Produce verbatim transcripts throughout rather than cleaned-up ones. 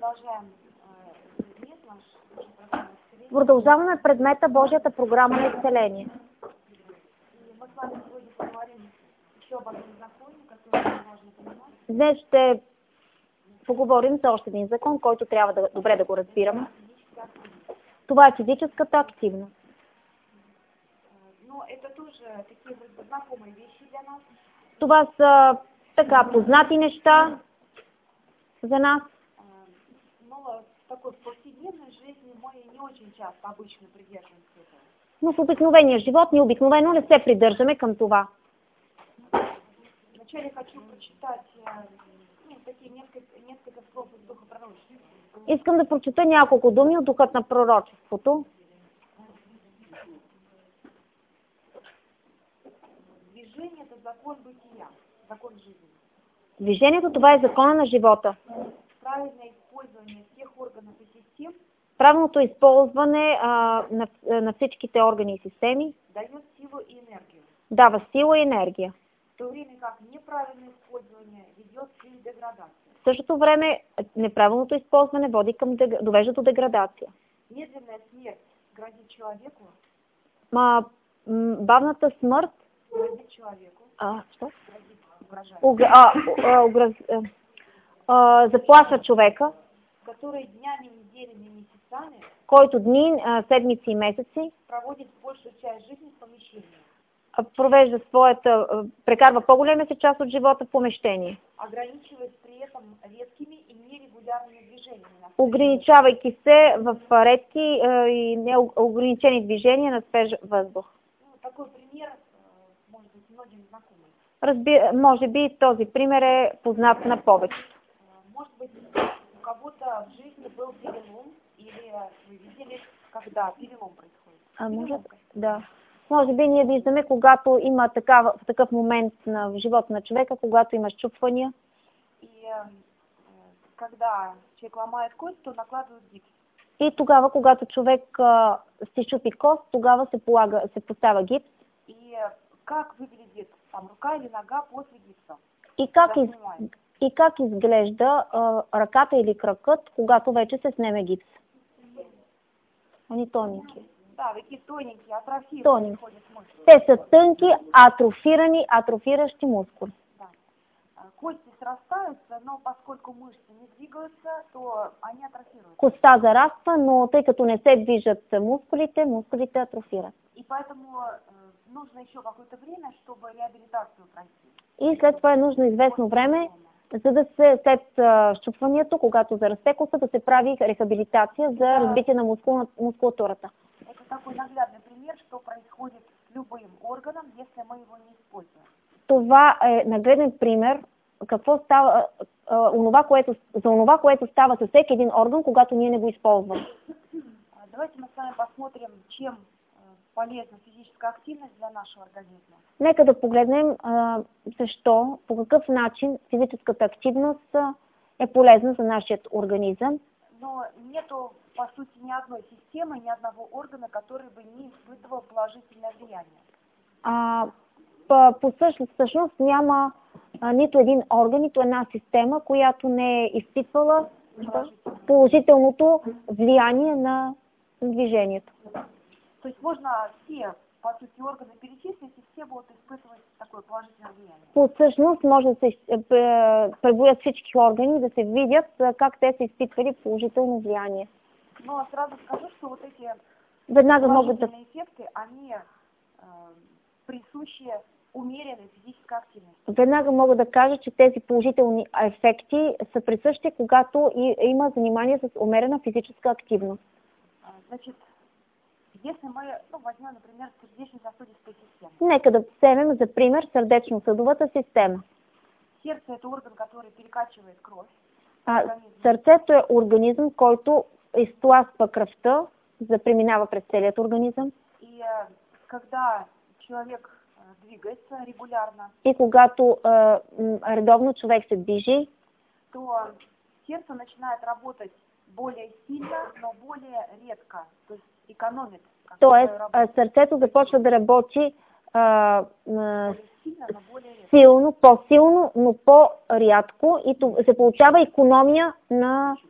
Продължаваме предмета Божията програма на изцеление. Днес ще поговорим за още един закон, който трябва да, добре да го разбираме. Това е физическата активност. Това са така познати неща за нас. Но в обикновения живот ние обикновено не се придържаме към това. Искам да прочета няколко думи от духът на пророчеството. Движението, това е закона на живота. Правилното използване а, на, на всичките органи и системи дава сила и енергия. В същото време неправилното използване води към, довежда до деградация. Ма, бавната смърт а, що? Угра, а, а, уграз, а, а, заплашва човека, който дни, а, седмици и месеци провежда своята, прекарва по-голема си част от живота в помещение. Ограничавайки се в редки и неограничени движения на свеж въздух. Разби... Може би този пример е познат на повечето. А, може... Да. Може би ние виждаме, когато има такава, такъв момент на в живота на човека, когато има счупвания. И тогава, когато човек а, си чупи кост, тогава се, полага, се поставя гипс. И как, из, и как изглежда а, ръката или кракът, когато вече се снеме гипс? Они тоненки. Тоненки. Те са тънки, атрофирани, атрофиращи мускули. Коста зараства, но тъй като не се движат мускулите, мускулите атрофират. И след това е нужно известно време, за да се, след щупването, когато зарасте коста, да се прави рехабилитация за разбитие на мускул, мускулатурата. Това е нагледен пример какво става, а, онова, което, за онова, което става със всеки един орган, когато ние не го използваме. Нека да погледнем а, защо, по какъв начин физическата активност е полезна за нашия организъм. Но нету, по сути, ни одной системы, ни одного органа, который бы не испытывал положительное влияние. А, по, по същност, всъщност няма а, нито един орган, нито една система, която не е изпитвала положителното влияние на движението. То есть можно все, по сути, органы перечислить, и все будут испытывать такое положительное влияние. По всъщност може да се преброят всички органи, да се видят как те са изпитвали положително влияние. Но сразу скажу, что вот эти веднага могат да ефекти, они присущи умеренной физической активности. Веднага мога да кажа, че тези положителни ефекти са присъщи, когато и, има занимание с умерена физическа активност. Значит, если мы, ну, возьмем, например, сердечно-сосудистую систему. Нека да вземем за пример сърдечно-съдовата система. Сърце е орган, который перекачивает кровь. А, сърцето е организъм, който изтласква кръвта, за да преминава през целият организъм. И а, когда човек а, двигается регулярно. И когато а, редовно човек се движи, то сърце начинает работать более сильно, но более редко, то есть економит. Тоест, сърцето започва да работи а, а, силно, по-силно, но по-рядко и се получава икономия на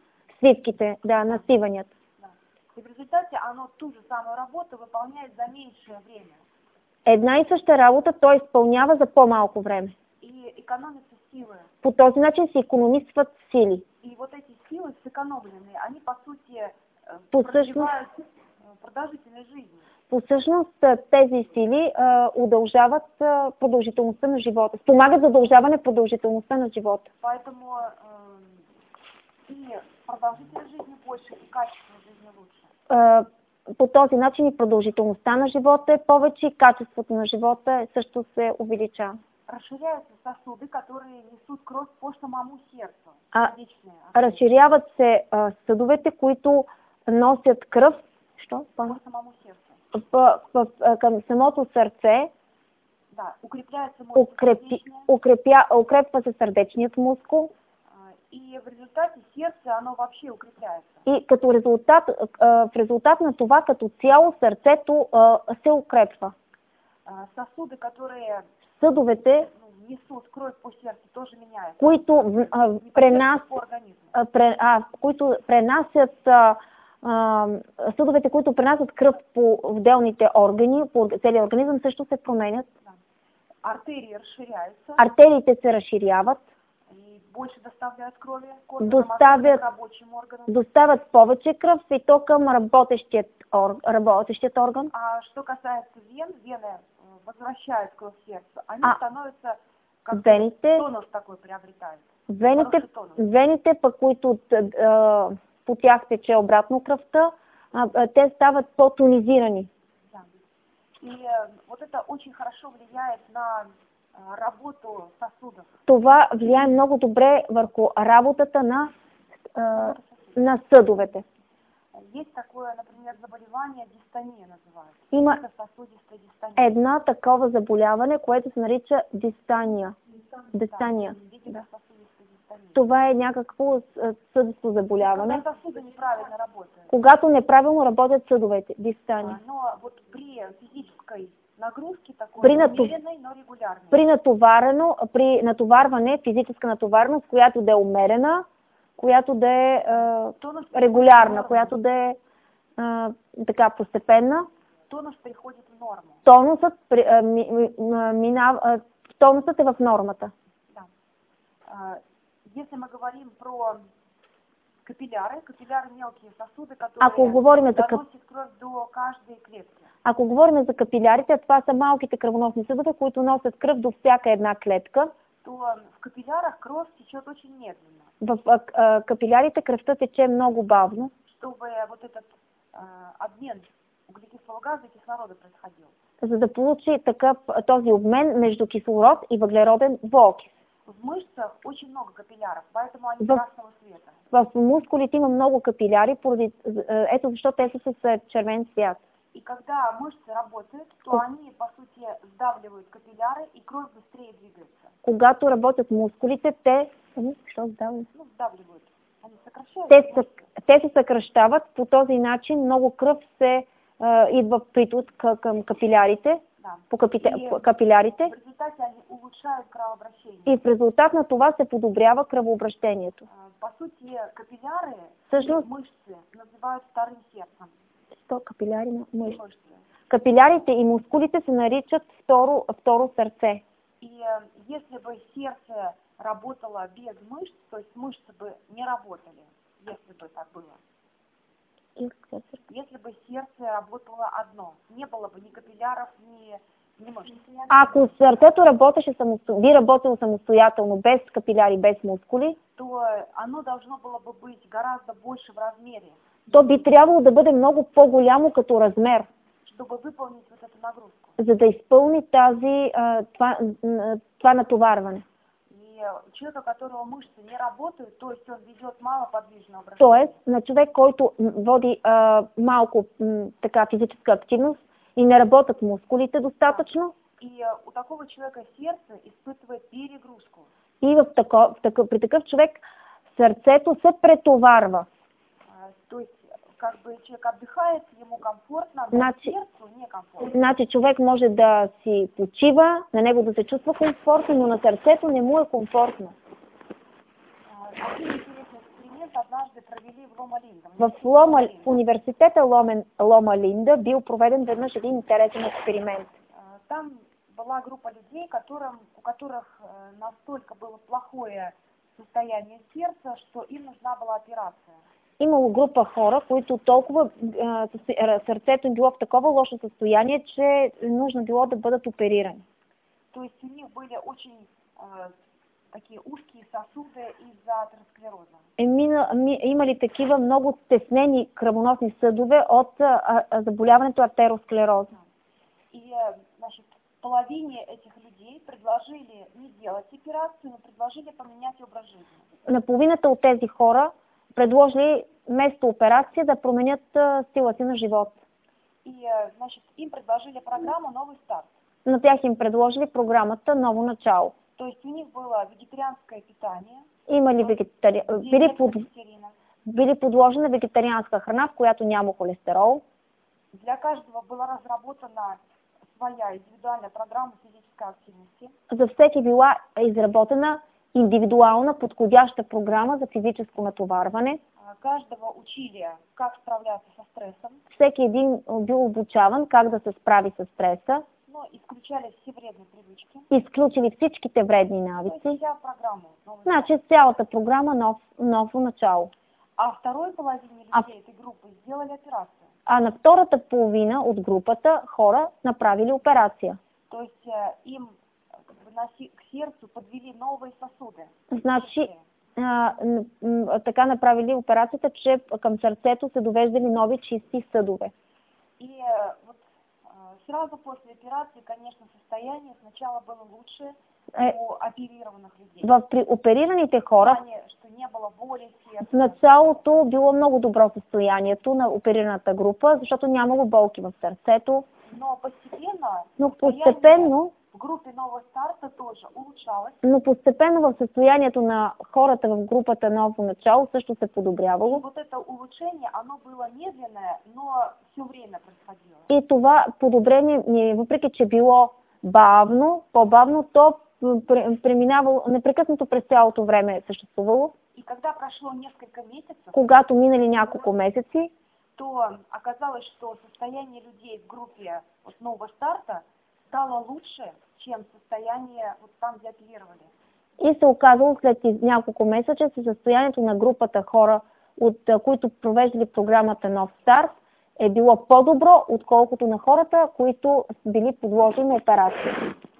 свивките, да, на свиванията. Да. И в результате оно ту же самую работу выполняет за меньшее время. Една и съща работа той изпълнява за по-малко време. И экономятся силы. По този начин се икономисват сили. И вот эти силы сэкономленные, они по сути По продлевают продолжительность жизни. По всъщност тези сили а, удължават а, продължителността на живота. Спомагат за удължаване продължителността на живота. Поэтому э, и продолжительность жизни больше, и качество жизни лучше. А, по този начин и продължителността на живота е повече, и качеството на живота също се увеличава. Расширяются сосуды, которые несут кровь по самому сердцу. А, разширяват се а, съдовете, които носят кръв. Що? По самому сердцу. В, в, в, към самото сърце. Да, укрепляется укрепи, укрепя, укрепва се сърдечният мускул. И в резултате сърце, оно вообще укрепляется. И като резултат, в резултат на това, като цяло сърцето се укрепва. Сосуды, которые съдовете, несут кровь по сърце, тоже меняются. Които, пренас, пре, а, които пренасят съдовете, които пренасят кръв по отделните органи, по целия организъм, също се променят. Да. Артерии разширяются. Артериите се разширяват. И больше доставляют крови, доставят, рабочим органам. доставят повече кръв и то към работещият, ор, работещият орган. А что касается вен, вены возвращают кровь в сердце, они а, становятся как вените, тонус такой приобретают. Вените, вените пък, които а, по тях тече обратно кръвта, а, те стават по-тонизирани. Да. И а, вот это очень хорошо влияет на а, работу сосудов. Това влияе много добре върху работата на, а, на съдовете. Есть такое, например, заболевание, дистония называется. Има сосудистая дистония. Едно такова заболяване, което се нарича дистония. Дистония. Да. Това е някакво съдово заболяване. Когато съда неправилно работят. Когато неправилно работят съдовете. Дистония. Но вот при физической нагрузки такой при натов... умеренной, но регулярной. При натоварено, при натоварване, физическа натоварност, която да е умерена, която да е, е регулярна, която да е, е така постепенна. Тонус приходит в норму. Тонусът, е, ми, мина, е, тонусът е в нормата. Да. А, если мы говорим про капилляры, капилляры мелкие сосуды, которые Ако говорим за доносят кровь до каждой клетки. Ако говорим за капилярите, това са малките кръвоносни съдове, които носят кръв до всяка една клетка. То в капиллярах кровь течет очень медленно. В а, а, капилярите кръвта тече много бавно. Чтобы вот этот а, обмен углекислого газа и кислорода происходил. За да получи такъв този обмен между кислород и въглероден двуокис. В мышцах очень много капилляров, поэтому они красного цвета. В мускулите има много капиляри, поради ето защо те са с червен цвят. И когда мышцы работают, то они, по сути, сдавливают капилляры, и кровь быстрее двигается. Когато работят мускулите, те... Що сдавливат? Ну, сдавливают. Они сокращают. Те, са, те се съкръщават, по този начин много кръв се а, идва в приток към капилярите, да. по капите, и, капилярите. В резултате они улучшают кровообращение. И в резултат на това се подобрява кръвообращението. По сути, капилляры Всъщност, мышцы называют вторым сердцем. Сто капиляри на мышцы. Капилярите и мускулите се наричат второ, второ сърце. И э, если бы сердце работало без мышц, то есть мышцы бы не работали, если бы так было. И, если бы сердце работало одно, не было бы ни капилляров, ни, ни мышц. Ако сърцето работеше самосто... би работило самостоятелно, без капиляри, без мускули, то оно должно было бы быть гораздо больше в размере. То би трябвало да бъде много по-голямо като размер, чтобы выполнить вот эту нагрузку. За да изпълни тази, а, това, това натоварване. И человека, у которого мышцы не работают, то есть он ведет малоподвижное обращение. Тоест, на човек, който води а, малко м, така физическа активност и не работят мускулите достатъчно. И а, у такого человека сердце испытывает перегрузку. И в тако, в тако, при такъв човек сърцето се претоварва. То есть, как бы человек отдыхает, ему комфортно, но значи, сердцу некомфортно. Значи човек може да си почива, на него да се чувства комфортно, но на сърцето не му е комфортно. Один интересный эксперимент однажды провели в Лома-Линда. В, Лома, в университета Ломен, Лома-Линда бил проведен веднъж един интересен експеримент. Там была группа людей, которым, у которых настолько было плохое состояние сердца, что им нужна была операция. Имало група хора, които толкова сърцето им било в такова лошо състояние, че нужно било да бъдат оперирани. То есть у них были очень э, такие узкие сосуды из-за атеросклероза. Имали такива много стеснени кръвоносни съдове от а, а, заболяването атеросклероза. И, значит, половине этих людей предложили не делать операцию, но предложили поменять образ жизни. На половината от тези хора предложили вместо операция да променят стила си на живот. И, значит, им предложили программу «Новый старт». На тях им предложили програмата «Ново начало». То есть у них было вегетарианское питание. Имали вегетари... били, под... били подложена вегетарианска храна, в която няма холестерол. Для каждого была разработана своя индивидуальная программа физической активности. За всеки била изработена индивидуална подходяща програма за физическо натоварване. Каждого учили как справляться со стрессом. Всеки един бил обучаван как да се справи с стреса. Но изключали все вредни привычки. Изключили всичките вредни навици. То есть вся програма. Значи цялата програма нов, ново начало. А второй половине людей а... этой группы сделали операцию. А на втората половина от групата хора направили операция. То есть им к сердцу подвели новые сосуды. Значи а, така направили операцията, че към сърцето се довеждали нови чисти съдове. И вот сразу после операции, конечно, состояние сначала было лучше е, у оперированных людей. В, при оперираните хора что не было боли в сердце. В началото било много добро състоянието на оперираната група, защото нямало болки в сърцето. Но постепенно, но постепенно в групе Нового старта тоже улучшалось. Но постепенно в състоянието на хората в групата Ново начало също се подобрявало. И вот это улучшение, оно было медленное, но все время происходило. И това подобрение, въпреки че било бавно, по-бавно, то преминавало непрекъснато през цялото време е съществувало. И когда прошло несколько месяцев, когато минали няколко месеци, то оказалось, что состояние людей в группе от Нового старта стало лучше, чем состояние вот там, где оперировали. И се оказало след няколко месеца, че състоянието на групата хора, от които провеждали програмата Нов старт, е било по-добро, отколкото на хората, които били подложени на операция.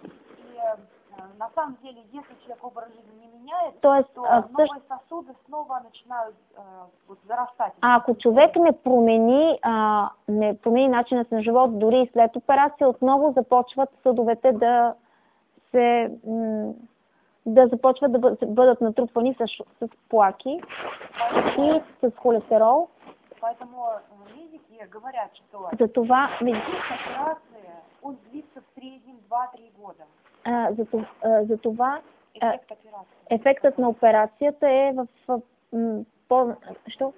На самом деле, если человек образ жизни не меняет, то, есть, то а, новые сосуды снова начинают а, вот, зарастать. А ако човек не промени, а, не промени начинът на живот, дори и след операция, отново започват съдовете да се да започват да бъдат натрупвани с, с плаки и с холестерол. Поэтому медики говорят, что затова операция он длится в среднем два-три года. Uh, за, uh, за това uh, Ефект ефектът на операцията е в, в, в по, що?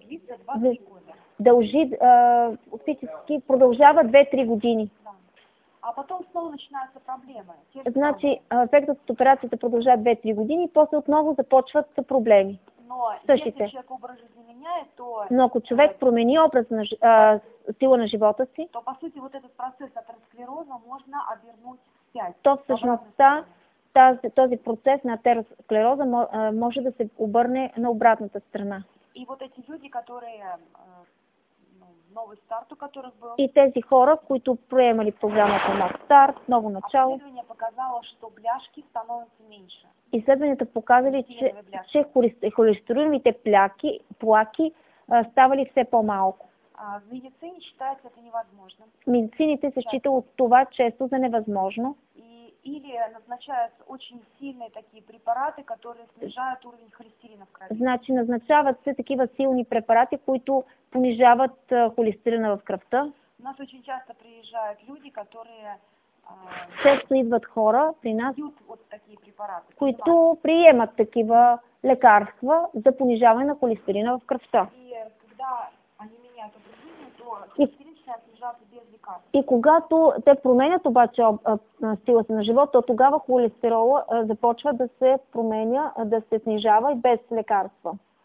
Дължи uh, фактически продължава две-три години. Да. А потом снова начинаются проблемы. Значи ефектът от операцията продължава две-три години и после отново започват проблеми. Но същите. Если човек образ жизни меняет, то Но ако човек промени образ на uh, стила на живота си, то по сути вот этот процесс атеросклероза можно обернуть вспять. То всъщността тази, този процес на атеросклероза може да се обърне на обратната страна. И вот эти люди, которые новый старт, у которых был. И тези хора, които приемали програмата Нов старт, ново начало. Изследване показало, что бляшки становятся меньше. Изследванията показали, че, че холестериновите пляки, плаки а, ставали все по-малко. А в медицине считается это невозможно. Медицините се счита от това често за невъзможно. И, или назначаются очень сильные такие препараты, которые снижают уровень холестерина в крови. Значи назначават се такива силни препарати, които понижават а, холестерина в кръвта. У нас очень часто приезжают люди, которые често идват хора при нас, вот такие препараты, които приемат такива лекарства за понижаване на холестерина в кръвта. И когда они меняют образование, то холестерин начинает снижаться без лекарств. И когато те променят обаче стила си на живот, то тогава холестерола започва да се променя, да се снижава и без лекарства.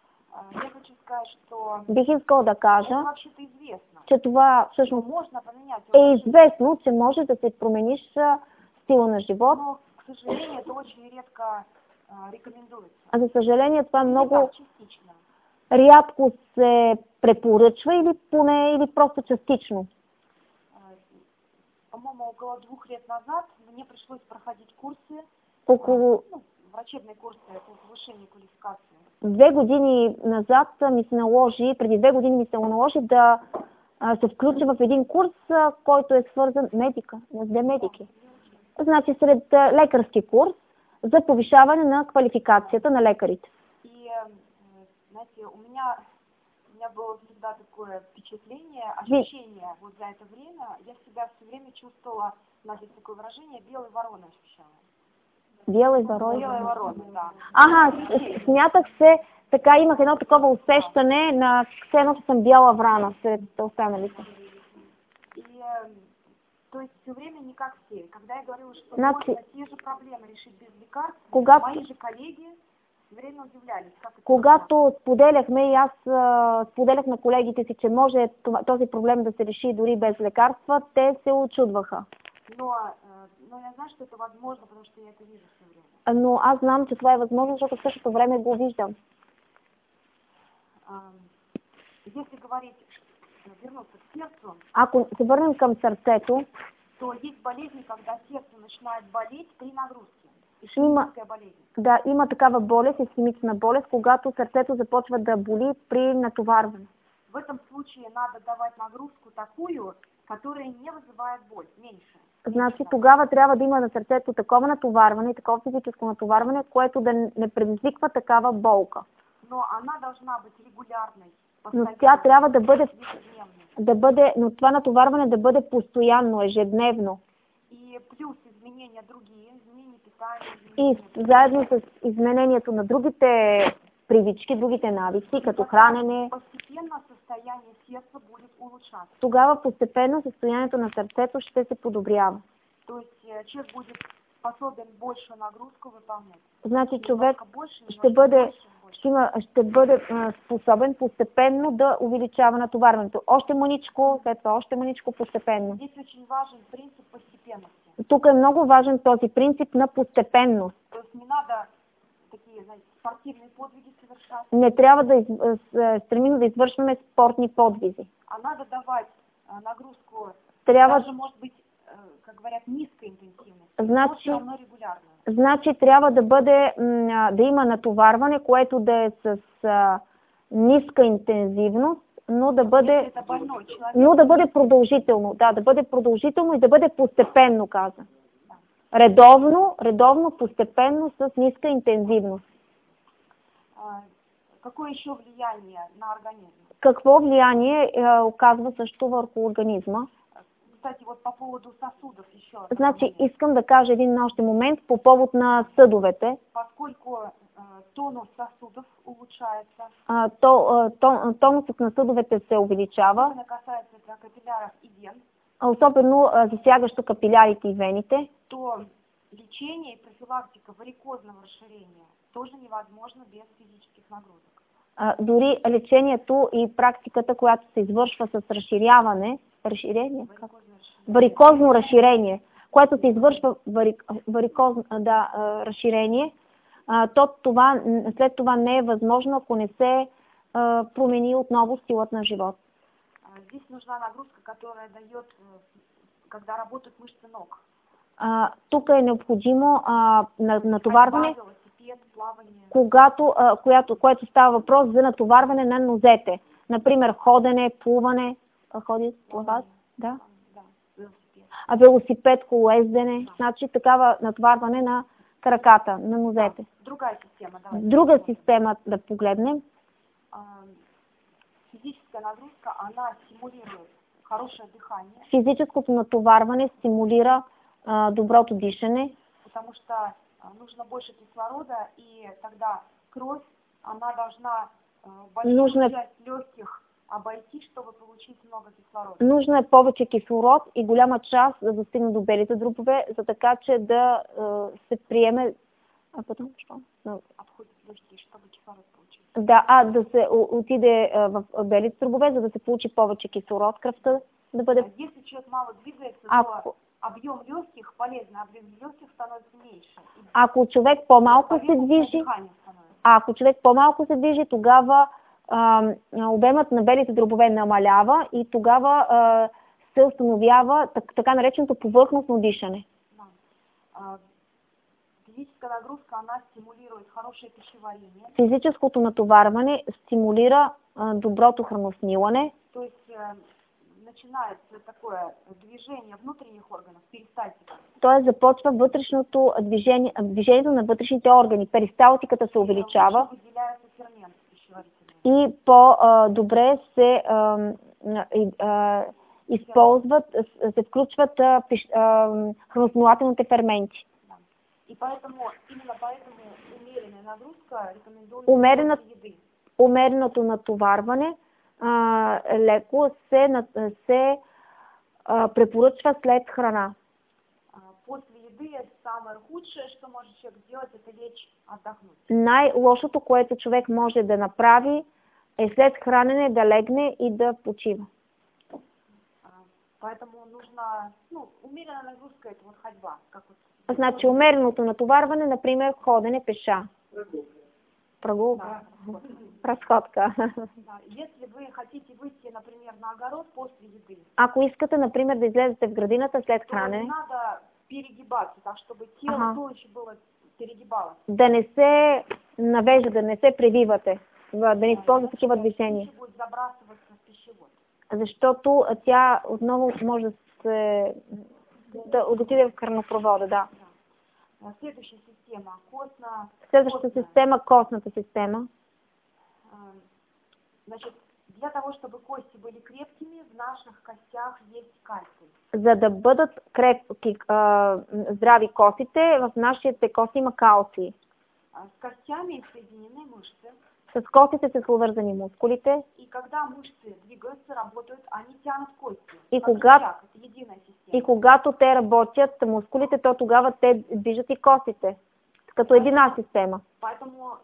Я хочу сказать, что Бих искала да кажа, это вообще-то известно. че това всъщност Можно поменять е образ жизни, известно, че може да се промениш а, стила на живот. но, к сожалению, это очень редко а, рекомендуется. А за съжаление това И много так, частично. рядко се препоръчва или поне или просто частично. А, По-моему, около двух лет назад мне пришлось проходить курсы, Около ну, врачебные курсы по повышению квалификации. две години назад ми се наложи, преди две години ми се наложи да а, се включа в един курс, а, който е свързан медика, две медики. Значи сред а, лекарски курс за повишаване на квалификацията на лекарите. И, э, знаете, у меня, у меня было всегда такое впечатление, ощущение вот за это время, я себя все время чувствовала, у нас есть такое выражение, белой вороной ощущала. Белой вороной? Белой вороной, да. Ага, с- смятах се, така имах едно такова усещане на все едно, че съм бяла врана сред останалите. И, э, то есть все время не как все. Когда я говорила, что Значи, можно те же проблемы решить без лекарств, когато, мои же коллеги все время удивлялись, как это когато споделяхме и аз а, споделях на колегите си, че може това, този проблем да се реши дори без лекарства, те се очудваха. Но, э, но я знаю, что это возможно, потому что я это вижу все время. Но аз знам, че това е възможно, защото в същото време го виждам. А, Если говорить, вернуться к сердцу, Ако се върнем към сърцето, то есть болезни, когда сердце начинает болеть при нагрузке. Има, Ишемическая болезнь. да, има такава болест, ишемична болест, когато сърцето започва да боли при натоварване. В этом случае надо давать нагрузку такую, которая не вызывает боль, меньше. Значи тогава трябва да има на сърцето такова натоварване и такова физическо натоварване, което да не предизвиква такава болка. Но она должна быть регулярной, Но тя трябва да бъде, ежедневной. да бъде, но това натоварване да бъде постоянно, ежедневно. И плюс изменения другие, изменения питания, И изменения... заедно с изменението на другите привички, другите навици, като хранене, Постепенно состояние сердца будет улучшаться. тогава постепенно състоянието на сърцето ще се подобрява. То есть э, човек будет способен большую нагрузку выполнять. Значи човек Немножко больше, ще немножко бъде, больше, больше. ще, има, ще бъде а, способен постепенно да увеличава натоварването. Още маничко, след това още маничко постепенно. Здесь очень важен принцип постепенности. Тук е много важен този принцип на постепенност. То есть не надо такие, знаете, спортивные подвиги совершать, Не трябва да из, а, стремим да извършваме спортни подвизи. а надо давать а, нагрузку, Трябва, даже может быть, э, как говорят, низкой интенсивности, Значи- но все равно регулярно. значи трябва да бъде, м, да има натоварване, което да е с а, ниска интензивност, но да Если бъде, это больной человек, но да бъде продължително. Да, да бъде продължително и да бъде постепенно, каза. Редовно, редовно, постепенно, с ниска интензивност. а, какое еще влияние на организм? Какво влияние е, оказва също върху организма? Кстати, вот по поводу сосудов еще. Значи, искам да кажа един още момент по повод на съдовете. Поскольку э, тонус сосудов улучшается, А, то, а, то, тонусът на съдовете се увеличава, особенно касается это капилляров и вен, а особено а, засягащо капилярите и вените, то лечение и профилактика варикозного расширения тоже невозможно без физических нагрузок. а, дори лечението и практиката, която се извършва с разширяване, разширение, как? Варикозное расширение. варикозно разширение, което се извършва варик, варикозно да, а, разширение, а, то това, след това не е възможно, ако не се а, промени отново стилът на живот. А, Здесь нужна нагрузка, которая дает, э, когда работают мышцы ног. А, тук е необходимо а, на- натоварване, Ходьба, велосипед, плавание. когато, а, която, което става въпрос за натоварване на нозете. Например, ходене, плуване, а, ходи плават, да, Да, велосипед. а велосипед, колоездене, значи такава натоварване на краката, на нозете. Другая система, давайте. Друга система да погледнем. А, Физическая нагрузка, она стимулирует хорошее дыхание, Физическото натоварване стимулира а, доброто дишане, потому что а, нужно больше кислорода, и тогда кровь, она должна а, большую Нужно- часть легких обойти, чтобы получить много кислорода. нужно е повече кислород и голяма част да достигне до белите дробове, за така че да а, се приеме. А потом що? No. Обходит легкие, чтобы кислород получить. Да, а да се отиде в белите дробове, за да се получи повече кислород, кръвта да бъде... Если человек мало двигается, Ако... то объем легких полезный, объем легких становится меньше. Ако човек по-малко се движи, ако човек по-малко се движи, тогава а, обемът на белите дробове намалява и тогава а, се установява так, така нареченото повърхностно дишане. Физическа нагрузка, она стимулирует хорошее пищеварение. Физическото натоварване стимулира а, доброто храносмилане. То есть э, начинается такое движение внутренних органов, перистальтика. Тоест започва вътрешното движение, движението на вътрешните органи. Перисталтиката се увеличава. И по-добре се а, а, използват, се включват а, а, храносмилателните ферменти. И поэтому, именно поэтому умеренная нагрузка рекомендуется Умерена, после еды. Умереното натоварване а, леко се, се а, препоръчва след храна. После еды самое худшее, что может человек сделать, это лечь отдохнуть. Най-лошото, което човек може да направи, е след хранене да легне и да почива. Поэтому нужно, ну, умеренная нагрузка, это вот ходьба, как вот. Значи умереното натоварване, например, ходене пеша. Прогулка. Да. Разходка. Да. Если вы хотите выйти, например, на огород после еды. Ако искате, например, да излезете в градината след хранене. Надо перегибаться, так чтобы тело ага. туловище было перегибалось. Да не се навежда, да не се превивате, да не използвате такива движения. Защото тя отново може да се да отиде в кръвопровода, да. Следваща система, костна. Следващата система, костната система. Значит, для того, чтобы кости были крепкими, в наших костях есть кальций. За да бъдат крепки, а, здрави костите, в нашите кости има калций. С костями соединены мышцы. С костите са свързани мускулите. И когда мышцы двигаются, работают, они тянут кости. И когато, и когато те работят, мускулите, то тогава те движат и костите. Като една система. Поэтому,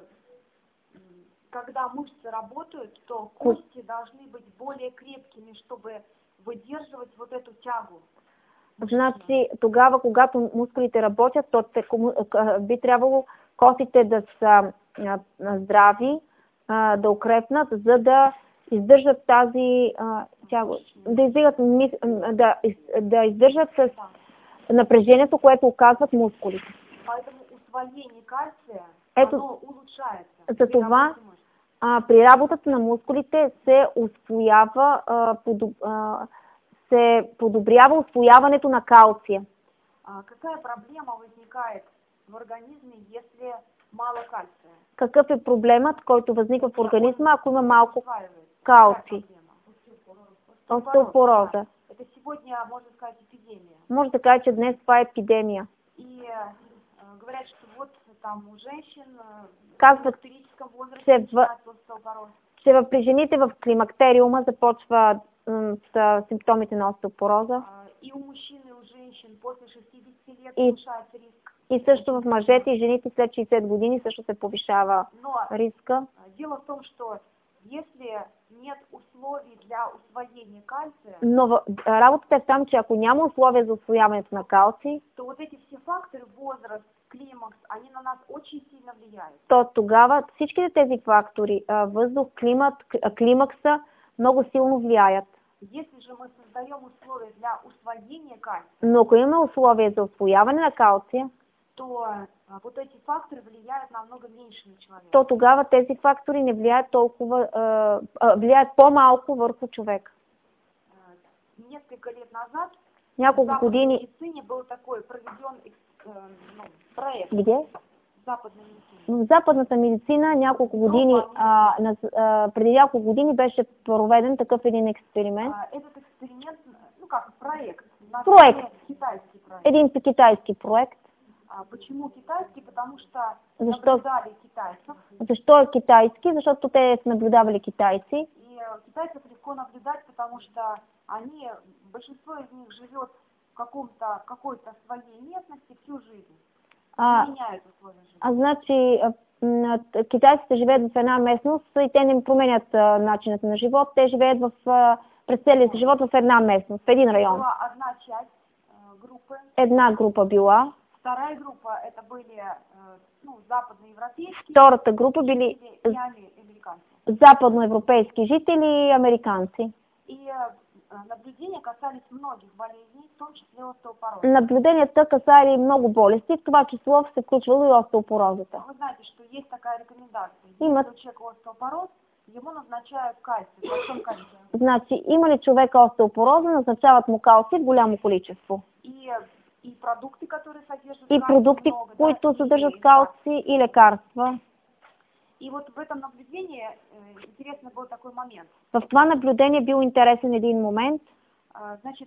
когда мышцы работают, то кости должны быть более крепкими, чтобы выдерживать вот эту тягу. Значи, тогава, когато мускулите работят, то те, би трябвало костите да са здрави, да укрепнат, за да издържат тази тягу, да издържат, да, да издържат с напрежението, което оказват мускулите. Ето, за това а, при работата на мускулите се усвоява, а, подоб, а, се подобрява усвояването на калция. А, какая проблема възникает в организме, если мало кальция? Какъв е проблемът, който възниква в организма, ако има малко калций? Остеопороза. Это сегодня, можно сказать, эпидемия. Може да кажа, че днес това е епидемия. И говорят, что вот там у женщин казват, в историческом возрасте начинается остеопороз. Че в, при жените в климактериума започва м, с симптомите на остеопороза. И у мужчин, и у женщин после шестидесети лет и, повишается риск. И също в мъжете и жените след шейсет години също се повишава Но, риска. Дело в том, что если нет условий для усвоения кальция, но работата е в там, че ако няма условия за усвояването на калций, то вот эти все факторы, возраст, климакс, они на нас очень сильно влияют. То тогава всичките тези фактори, въздух, климат, климакса, много силно влияят. Если же мы создаем условия для усвоения кальция, но ако има условия за усвояване на калция, то а, вот эти факторы влияют намного меньше на человека. То тогава тези фактори не влияят толкова, а, а, влияят по-малко върху човек. Несколько лет назад няколко години в медицине был такой проведен ну, проект. Где? В западной медицине. В западната медицина няколко години, а, на, а, преди няколко години беше проведен такъв един експеримент. А, этот експеримент, ну как, проект. Проект. Китайский проект. Един китайски проект. А почему китайский? Потому что Защо? наблюдали китайцев. Защо е китайски? Защото те са наблюдавали китайци. И китайцев легко наблюдать, потому что они, большинство из них живет в каком-то, какой-то своей местности всю жизнь. А, меняют условия жизни. а значи а, китайците живеят в една местност и те не променят а, начинът на живот. Те живеят в, а, през целия си живот в една местност, в един район. Была одна часть э, группы. Една група била. Вторая группа это были э, ну, западноевропейские. Втората група били и американци. западноевропейски жители и американци. И э, наблюдения касались многих болезней, в том числе остеопороза. Наблюденията касали много болести, в това число се включвало и остеопорозата. Вы знаете, что есть такая рекомендация. Има... Если у человека остеопороз, ему назначают кальций в большом количестве. Значи, има ли човека остеопороза, назначават му калций в голямо количество. И, и продукты, которые содержат и кальций, продукти, много, които да, съдържат и, калций и лекарства. И вот в этом наблюдении э, интересный был такой момент. В това наблюдение бил интересен един момент. А, значит,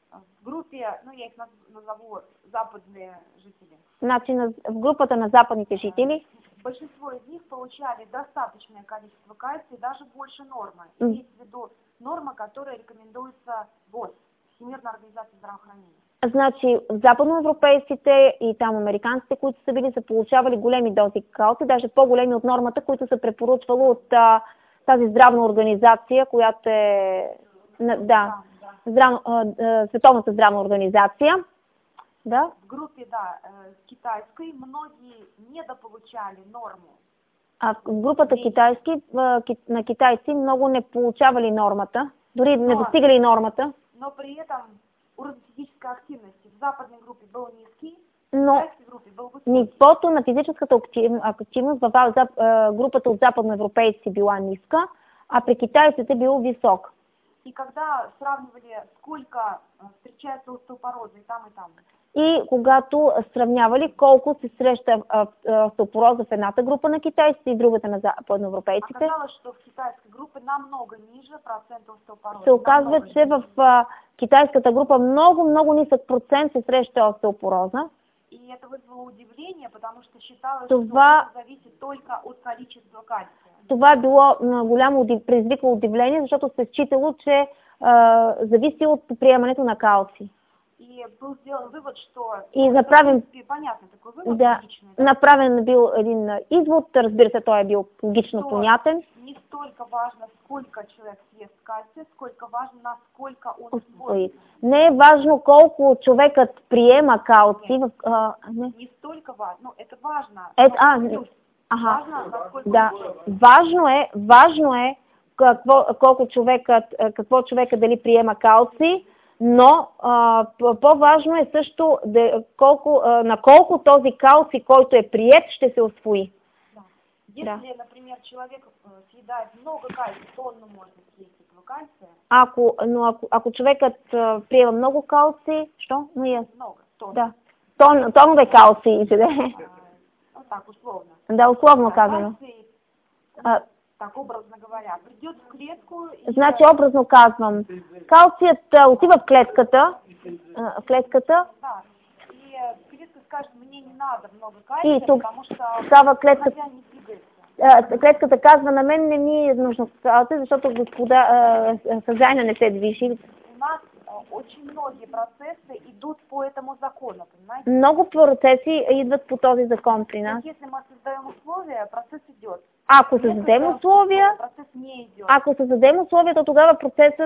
в группе, ну я их назову западные жители. Значи, в групата на западните жители. Большинство из них получали достаточное количество кальция, даже больше нормы. Имеется в виду норма, которая рекомендуется ВОЗ, Всемирная организация здравоохранения. Значи, западноевропейците и там американците, които са били, са получавали големи дози калци, даже по-големи от нормата, които се препоръчвало от а, тази здравна организация, която е на, да, здрав, а, а, Световната здравна организация. Да? В группе, да, китайской многие недополучали норму. А в групата китайски, на китайци много не получавали нормата, дори но, не достигали нормата. Но при этом уровень физической активности в западной группе был низкий, но в китайской группе был высокий. Нивото на физическата активност в групата от западноевропейци била ниска, а при китайците било висок. И когда сравнивали, сколько встречается остеопороза и там, и там. И когато сравнявали колко се среща остеопороза в едната група на китайците и другата на западноевропейците, оказалось, что в китайской группе намного ниже процент остеопороза. Се оказва, че в а, китайската група много, много нисък процент се среща остеопороза. И это вызвало удивление, потому что считалось, това, что это зависит только от количества кальция. Това било голямо предизвикало удивление, защото се считало, че а, зависи от приемането на калций. И был сделан вывод, что и направен, понятно, такой вывод, да, логичный, да? Направен бил един извод, разбира се, той е бил логично что понятен. Не столько важно, сколько човек съест кальция, сколько важно, насколько он усвои. Не е важно колко човекът приема калций. В, а, не. не столько важно, но это важно. Е, а, плюс. Ага. Важно, да. Важно е, важно е какво, колко човекът, какво човека дали приема калций, но а, по-важно е също да, колко, а, на колко този калций, който е приет, ще се усвои. Да. Если, да. например, человек съедает много кальция, то он может съесть этого кальция. Ако, но ако, ако човекът а, приема много калций, що? Ну, е. Много, тон. Да. Тон, тонове калций, да. Ну так, условно. Да, условно да, казано. Кальций, а, так, образно говоря, придет в клетку и... Значи, образно казвам, калцият отива в клетката, в клетката. Да, и клетка скажет, мне не надо много кальция, и тук потому что става клетка... не двигается. Клетката казва, на мен не ми е нужно калций, защото господа, хозяина не се движи. У нас очень многие процессы идут по этому закону, понимаете? Много процеси идват по този закон при нас. Если мы создаем условия, процесс идет. Ако създадем условия, ако създадем условия, то тогава процесът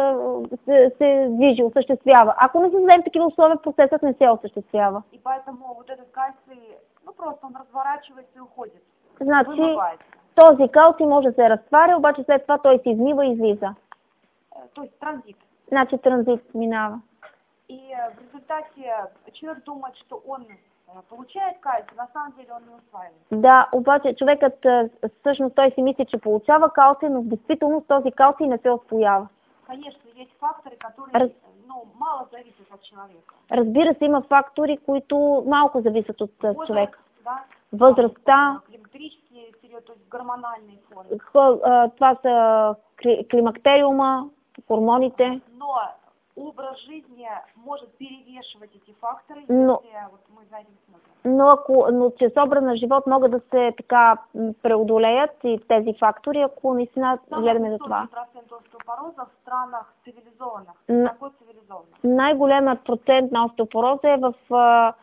се, се движи, осъществява. Ако не създадем такива условия, процесът не се осъществява. И поэтому вот этот кальций, ну просто он разворачивается и уходит. Значи, този калций може да се разтваря, обаче след това той се измива и излиза. То есть транзит. Значи транзит минава. И в результате человек думает, что он получает кальций, на самом деле он не усваивает. Да, обаче човекът всъщност той си мисли, че получава калций, но в действителност този калций не се усвоява. Конечно, есть факторы, которые Раз... ну, мало зависят от человека. Разбира се, има фактори, които малко зависят от Возраст, човека. Да? Възрастта, климактерический период, то есть гормональный фон. Това са климактериума, хормоните. Но образ жизни может перевешивать эти факторы, но, если вот мы за этим смотрим. Но, ако, но чрез образ на живот могат да се така преодолеят и тези фактори, ако наистина гледаме за това. процент остеопороза в странах цивилизованных. Какой цивилизованных? Най-големият процент на остеопороза е в а,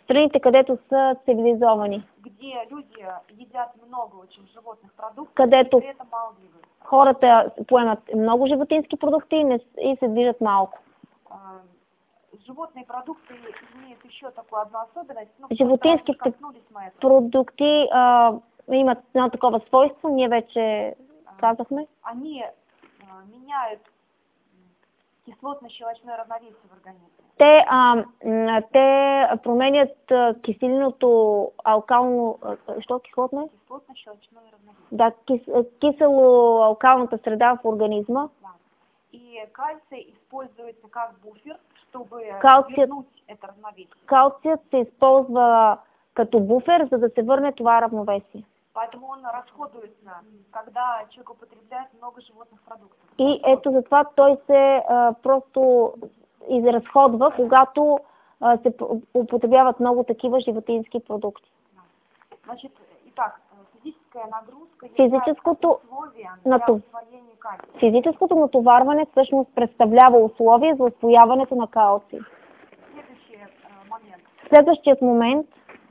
страните, където са цивилизовани. Где люди едят много очень животных продуктов, където и при этом мало двигаются. Хората поемат много животински продукти и, не, и се движат малко. Животные продукты имеют еще такую одну особенность. Ну, Животинските продукти а, имат едно такова свойство, ние вече казахме. Они а, меняют кислотно-щелочное равновесие в организме. Те, а, те променят киселиното алкално... Що кислотно е? Кислотно-щелочное равновесие. Да, кис, кисело-алкалната среда в организма. Да. И кальций используется как буфер, чтобы Калцият, вернуть это равновесие. Калцият се използва като буфер, за да се върне това равновесие. Поэтому он расходуется, когда човек употребляет много животных продуктов. И ето затова той се а, просто изразходва, когато а, се употребяват много такива животински продукти. Значит, итак, физическая нагрузка Физическото, натов... Физическото натоварване всъщност представлява условие за усвояването на калций. момент. Следващият момент.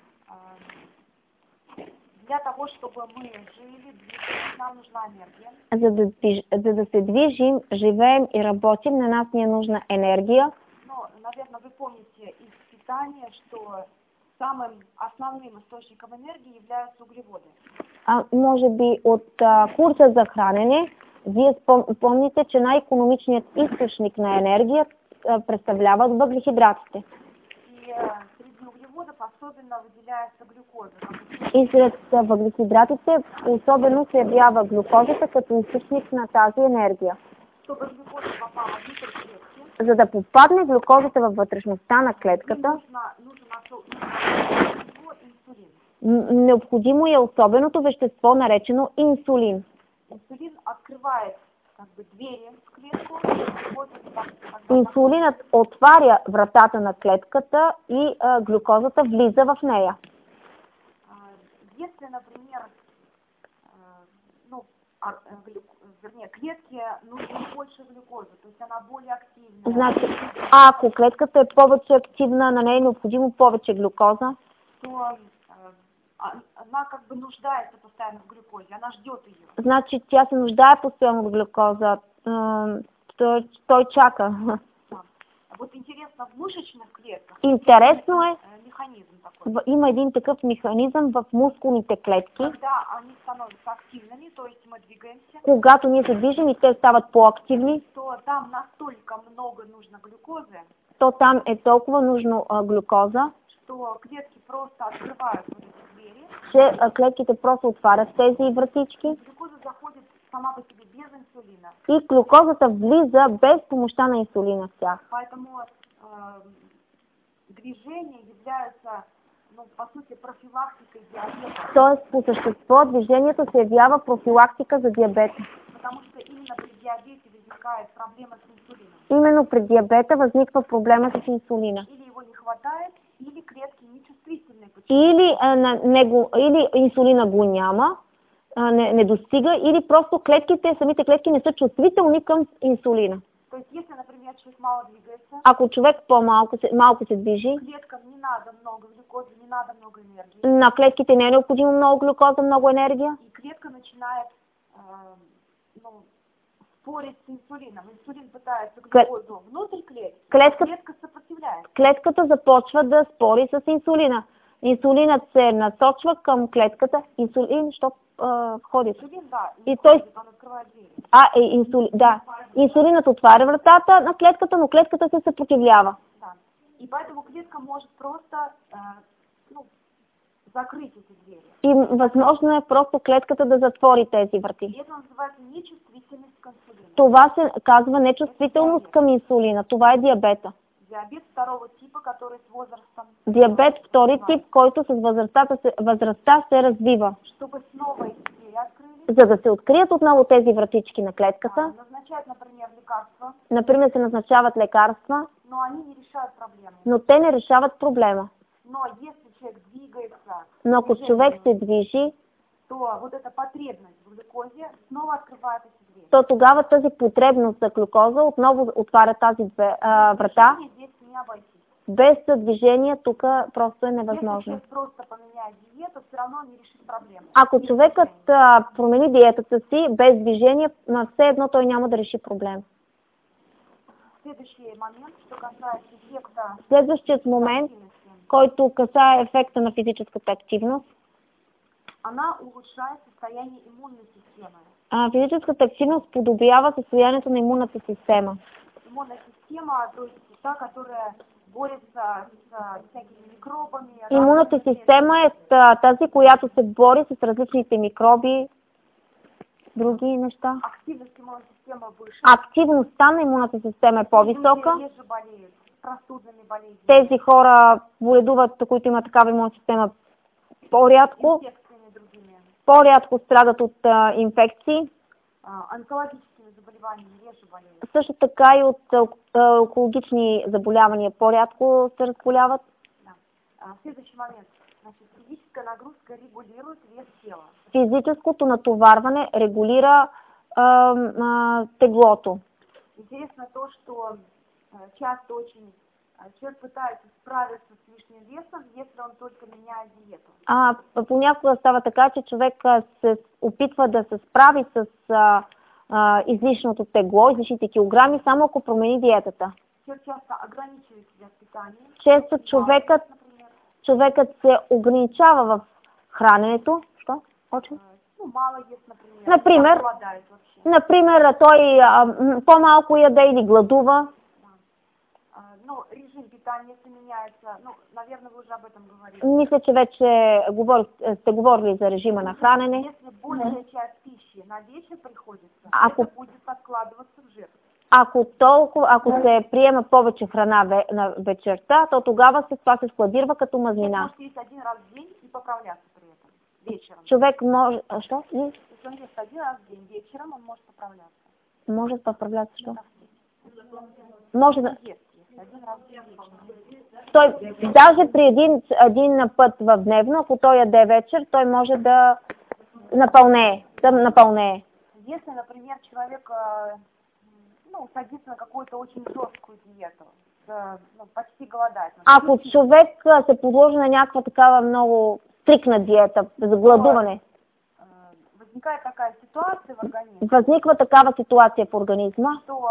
Для того, чтобы мы жили, двигались, нам нужна энергия. За да, за да се движим, живеем и работим, на нас ни е нужна енергия. Но, наверное, вы помните из питания, что самым основным источником энергии являются углеводы. А, може би от а, курса за хранене, вие спом, помните, че най-икономичният източник на енергия а, представляват въглехидратите. И а, среди углеводов особенно выделяется глюкоза. И сред въглехидратите особено се явява глюкозата като източник на тази енергия. Чтобы глюкоза попала внутрь клетки, за да попадне глюкозата във вътрешността на клетката, нужно, нужно необходимо е особеното вещество, наречено инсулин. Инсулин открывает как бы двери в клетку. Инсулинът отваря вратата на клетката и а, глюкозата влиза в нея. Если, например, ну, вернее, клетке нужно больше глюкозы, то есть она более активна. Значи, ако клетката е повече активна, на нея е необходимо повече глюкоза, то она как бы нуждается постоянно в глюкозе, она ждет ее. Значи тя се нуждае постоянно от глюкоза, той, той чака. Вот интересно, в мышечных клетках Интересно е, механизм такой. Има един такъв механизъм в мускулните клетки. Когда они становятся активными, то есть мы двигаемся, когато ние се движим и те стават по-активни, то там настолько много нужно глюкозы, то там е толкова нужно а, глюкоза, что клетки просто открывают вот эти двери, че а, клетките просто отварят тези вратички. Глюкоза заходит сама по себе без инсулина. И глюкозата влиза без помощта на инсулина в тях. Поэтому э, движение является, ну, по сути, профилактикой диабета. Тоест, по същество, движението се явява профилактика за диабета. Потому что именно при диабете возникает проблема с инсулином. Именно при диабета възниква проблема с инсулина. Или его не хватает, или клетки нечувствительны. Или, а, на него, или инсулина го няма, а, не, не достига, или просто клетките, самите клетки не са чувствителни към инсулина. То есть, если, например, човек мало двигается, ако човек по-малко се, малко се движи, клеткам не надо много глюкозы, не надо много энергии. На клетките не е необходимо много глюкоза, много енергия. И клетка начинает э, ну, спорить с инсулином. Инсулин пытается глюкозу внутрь клетки, клетка, клетка съпротивляется. Клетката започва да спори с инсулина. Инсулинът се насочва към клетката. Инсулин, що входи. Инсулин, да, и той... он открывает двери. А, е, инсулин, да. Инсулинът отваря вратата на клетката, но клетката се съпротивлява. Да. И поэтому клетка может просто э, ну, закрыть эти двери. И възможно е просто клетката да затвори тези врати. И это называется нечувствительность к инсулину. Това се казва нечувствителност към инсулина. Това е диабета. Диабет второго типа, который с возрастом. Диабет втори тип, който с възрастта се, възрастта се развива. Чтобы снова эти двери открыли. За да се открият отново тези вратички на клетката. А, назначают, например, лекарства. Например, се назначават лекарства. Но они не решают проблему. Но те не решават проблема. Но если човек двигается, но ако човек се движи, то вот эта потребность в глюкозе снова открывает эти двери. То тогава тази потребност за глюкоза отново отваря тази две, а, врата. без движение тук просто е невъзможно. Ако човекът а, промени диетата си без движение, на все едно той няма да реши проблем. Следващият момент, който касае ефекта на физическата активност, она улучшает состояние иммунной системы. А, физическата активност подобрява състоянието на имунната система. Иммунная система, то есть та, которая борется с всякими микробами. Имунната система е тази, която се бори с различните микроби, други неща. Активност имунна система выше. Активността на имунната система е по-висока. Тези хора боледуват, които имат такава имунна система, по-рядко. По-рядко страдат от а, инфекции. Онкологически заболявания реже болеют. Също така и от а, онкологични заболявания по-рядко се разболяват. Да. Следващия момент. Значит, физическая нагрузка регулирует вес тела. Физическото натоварване регулира а, а, теглото. Интересно то, что часто очень человек пытается справиться с лишним весом, если он только меняет диету. А, понякога става така, че човек се опитва да се справи с а, а, излишното тегло, излишните килограми, само ако промени диетата. Често ограничива себя в питании. Често човекът, човекът се ограничава в храненето. Що? Очень? Ну, мало ест, например. Например, например той а, по-малко яде или гладува. Ну, режим питания се меняется. Ну, наверное, вы уже об этом говорили. Мисля, че вече говор... сте говорили за режима на хранене. Если большая часть пищи на вечер приходится, ако... это будет откладываться в жир. Ако толкова, ако се приема повече храна ве... на вечерта, то тогава се това се складира като мазнина. Може да есть един раз в ден и поправляться при этом. Вечером. Човек може... А що? Если он ест один раз в ден вечером, он может поправляться. Може да поправляться, що? Може да... Той, даже при един, един път в дневно, ако той яде вечер, той може да напълнее, да напълнее. Если, например, человек ну, садится на какую-то очень жесткую диету, ну, почти голодает. Ако човек се подложи на някаква такава много стрикна диета, за гладуване, възникает такая ситуация в организме. Възниква такава ситуация в организма, что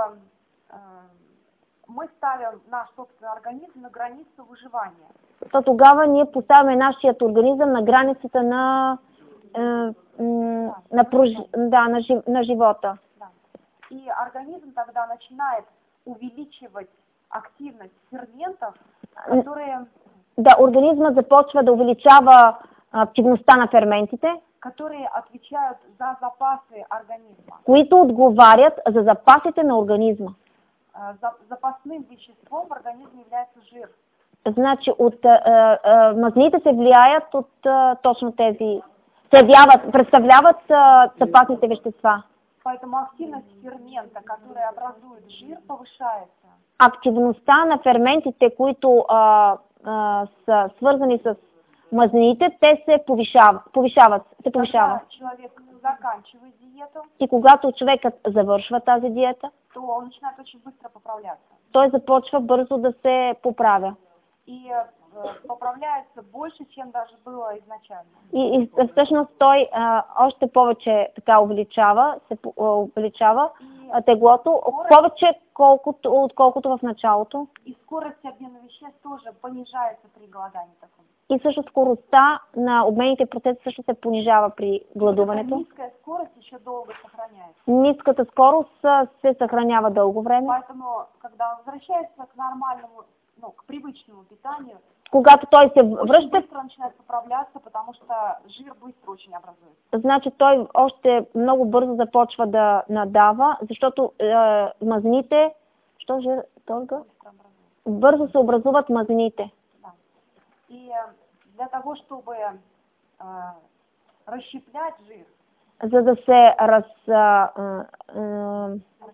мы ставим наш собственный организм на границу выживания. То тогава ние поставяме нашият организъм на границата на, е, м, на, прож... да, на, жив... на живота. Да. И организм тогда начинает увеличивать активность ферментов, которые... Да, организмът започва да увеличава активността на ферментите, которые отвечают за запасы организма. Които отговарят за запасите на организма. Запасным веществом в организме является жир. Значи от а, а, мазнините се влияят от а, точно тези, се явяват, представляват а, запасните вещества. Поэтому активность фермента, которая образует жир, повышается. Активността на ферментите, които а, а, са свързани с мазнините, те се повишават, повишават, се повишават. Когда човек заканчивает диету, и когато човекът завършва тази диета, то он начинает очень быстро поправляться. Той започва бързо да се поправя. И э, поправляется больше, чем даже было изначально. И, и всъщност той а, още повече така увеличава, се увеличава а, теглото, скорост, повече колкото, отколкото в началото. И скорост обмена веществ тоже понижается при голодании таком. И също скоростта на обменните процеси също се понижава при гладуването. Ниската скорост еще дълго съхраняется. Ниската скорост се съхранява дълго време. Поэтому, когда возвращается к нормальному, ну, к привычному питанию, когато той се връща, быстро начинает поправляться, потому что жир быстро очень образуется. Значи той още много бързо започва да надава, защото е, мазнините, що жир, толга? Бързо се образуват мазнините. Да. И для того, чтобы э, расщеплять жир, за да се раз, а, а,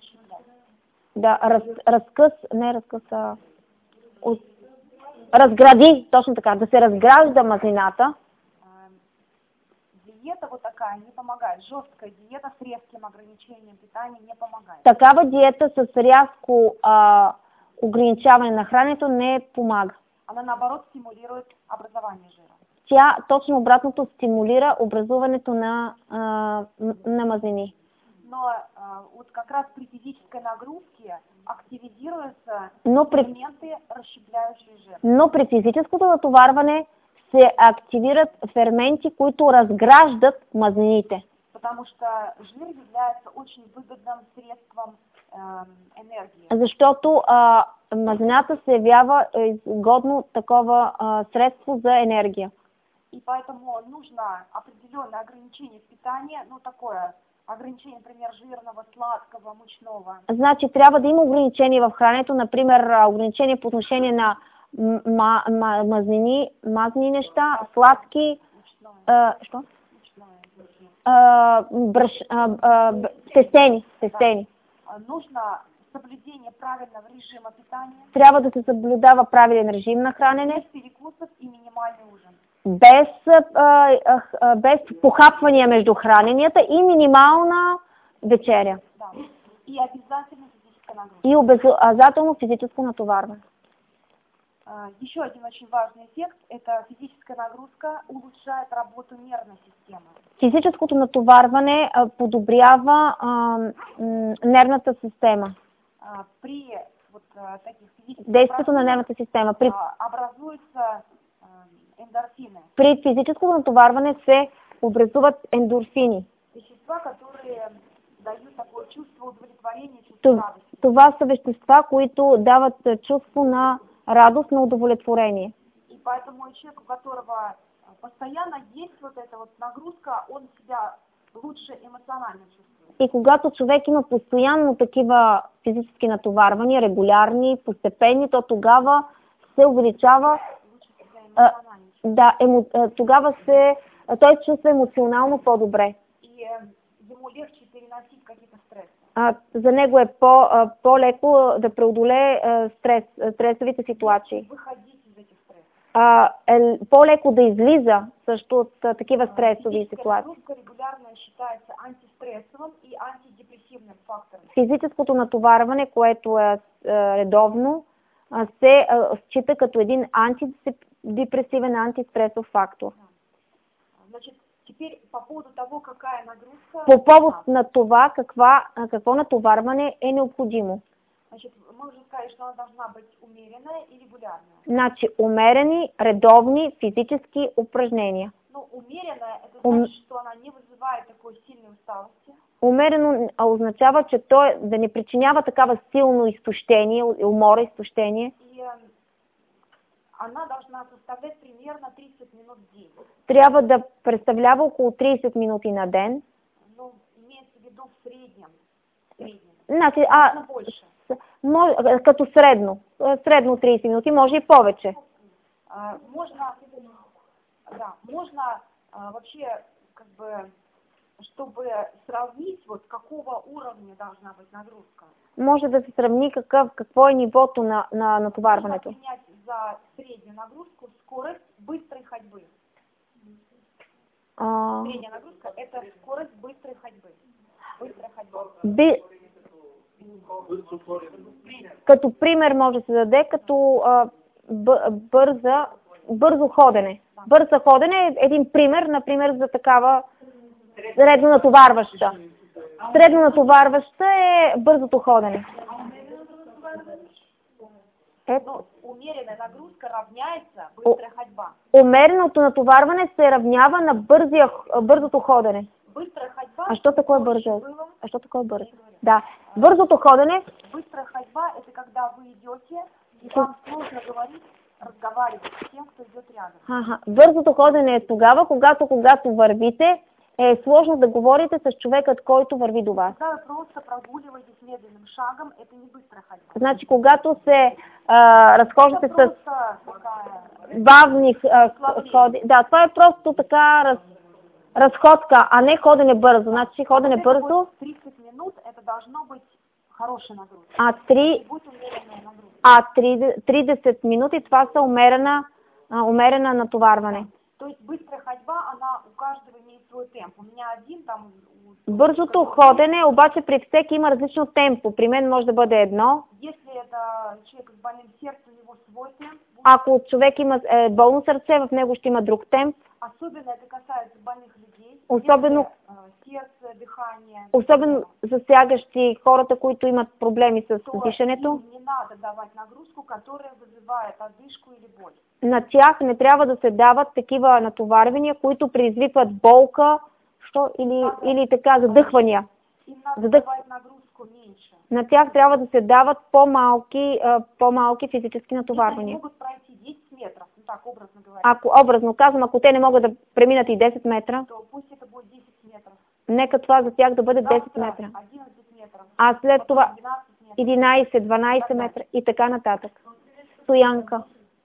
да, раз, разкъс, не разкъса, разгради, точно така, да се разгражда мазнината. Диета вот такая не помогает. Жесткая диета с резким ограничением питания не помогает. Такава диета с рязко а, ограничаване на храненето не помага. Она наоборот стимулирует образование жира. Тя точно обратното стимулира образуването на, а, на мазнини. Но а, вот как раз при физической нагрузке активизируются но при, ферменты, расщепляющие жир. Но при физическото натоварване се активират ферменти, които разграждат мазнините. Потому что жир является очень выгодным средством э, энергии. Защото а, мазнината се явява изгодно такова а, средство за енергия. И поэтому нужно определенное ограничение в питании, ну такое ограничение, например, жирного, сладкого, мучного. Значи трябва да има ограничение в храненето, например ограничение по отношение на ма, ма, мазнини, мазни неща, сладки, а, що? А, браш, а, а, тестени, тестени. Да. Нужно съблюдение правильного режима питания. Трябва да се съблюдава правилен режим на хранене. Без перекусов и минимальный ужин. Без, а, а, без похапвания между храненията и минимална вечеря. Да. И обязательно физическая нагрузка. И обязателно физическо натоварване. Еще один очень важный эффект – это физическая нагрузка улучшает работу нервной системы. Физическото натоварване а, подобрява а, м, нервната система. А, при вот а, таких физических Действието на нервната система. При, а, образуются а, эндорфины. При физическото натоварване се образуват ендорфини. Вещества, которые дают такое чувство удовлетворения, чувство радости. Това са вещества, които дават чувство на радост, на удовлетворение. И поэтому человек, у которого постоянно есть вот эта вот нагрузка, он себя лучше эмоционально чувствует. И когато човек има постоянно такива физически натоварвания, регулярни, постепенни, то тогава се увеличава, а, да, емо, тогава се, той се чувства емоционално по-добре. И ему легче переносить какие-то стрессы. А, за него е по, а, по-леко да преодолее а, стрес, стресовите ситуации. А, е по-леко да излиза също от а, такива стресови ситуации. Физическото натоварване, което е а, редовно, а, се а, счита като един антидепресивен, антистресов фактор. Значит, теперь по поводу того, какая нагрузка... По повод на това, каква, какво натоварване е необходимо. Значит, мы уже сказали, что она должна быть умеренная и регулярная. Значи, умерени, редовни физически упражнения. Ну, умеренная, это значит, что она не вызывает такой сильной усталости. Умерено означава, че той да не причинява такава силно изтощение, умора, изтощение. И э, она должна составлять примерно тридцать минут в день. Трябва да представлява около тридесет минути на ден. Ну, имеется в виду в среднем. В среднем. Значи, а, больше. Може, като средно. Средно тридесет минути, може и повече. А, можно, да, можно а, вообще, как бы, чтобы сравнить, вот какого уровня должна быть нагрузка. Може да се сравни какъв, какво е нивото на, на натоварването. Можно принять за среднюю нагрузку скорость быстрой ходьбы. А... Средняя нагрузка – это скорость быстрой ходьбы. Быстрая ходьба. Би... Като пример може да се даде като а, бърза, бързо ходене. Бързо ходене е един пример, например, за такава средно натоварваща. Средно натоварваща е бързото ходене. Ето. Умерена нагрузка равняется быстрая ходьба. Умереното натоварване се равнява на бързия, бързото ходене. Быстрая ходьба. А що такое бързо? А що такое бързо? Да. Бързото ходене. Быстрая ходьба – это когда вы идете, и вам сложно говорить, разговаривать с тем, кто идет рядом. Ага. Бързото ходене е тогава, когато, когато вървите, е сложно да говорите с човекът, който върви до вас. Когда вы просто прогуливаетесь медленным шагом, это не быстрая ходьба. Значи, когато се а, разхождате с бавни а, ходи, да, това е просто така раз, разходка, а не ходене бързо. Значи, ходене бързо. тридцать минут это должно быть хорошая нагрузка. А три, а тридесет минути това са умерена, а, умерена натоварване. То есть быстрая ходьба, она у каждого имеет свой темп. У меня один там... Бързото ходене обаче при всеки има различно темпо. При мен може да бъде едно. Если это это человек с больным сердцем, у него свой темп. Ако човек има е, болно сърце, в него ще има друг темп. Особенно это касается больных людей. Особено, если, э, сердце, дыхание. особено засягащи хората, които имат проблеми с То дишането. не надо давать нагрузку, которая вызывает одышку или боль. На тях не трябва да се дават такива натоварвания, които предизвикват болка, що, или, или така задъхвания. Им надо Задъх... давать нагрузку меньше. На тях трябва да се дават по-малки, по-малки физически натоварвания. Они могут пройти десет метров, ну так образно говоря. Ако образно казвам, ако те не могат да преминат и десет метра, то пусть это будет десет метров. Нека това за тях да бъде десет метра. одиннадцать метров. А след това единайсет, дванайсет метра и така нататък. Стоянка.